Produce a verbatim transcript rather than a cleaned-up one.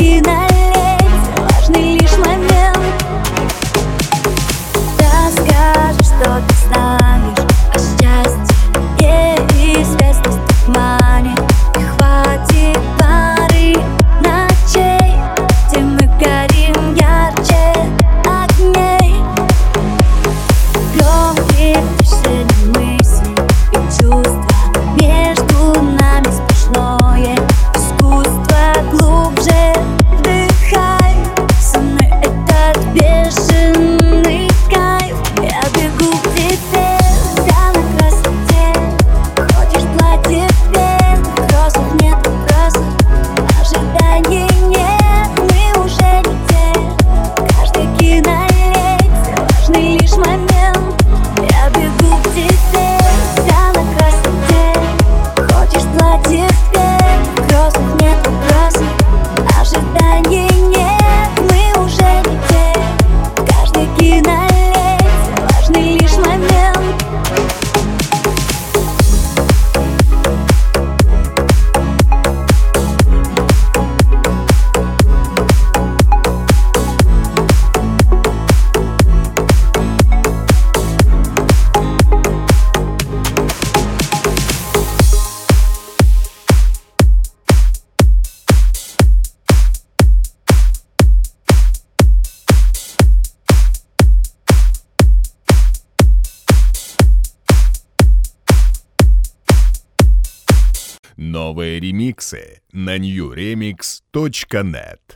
каждый-таки налейте, важный лишь момент. Расскажи, что ты знаешь о счастье и связь в тумане. И хватит пары ночей, где мы горим ярче огней. Громкие тишины мысли и чувства, между нами сплошное искусство. Глубже вдыхай со мной этот бешеный кайф. Я бегу к тебе, вся на красоте. Хочешь платье в белых розах, нет вопросов. Ожиданий нет, мы уже не те. Каждый кинолете, важный лишь момент. Я бегу к тебе, вся на красоте. Хочешь платье в белых розах, нет вопросов. Ожиданий нет, мы уже не те. Каждый кинолете, важный лишь момент. Новые ремиксы на нью ремикс точка нет.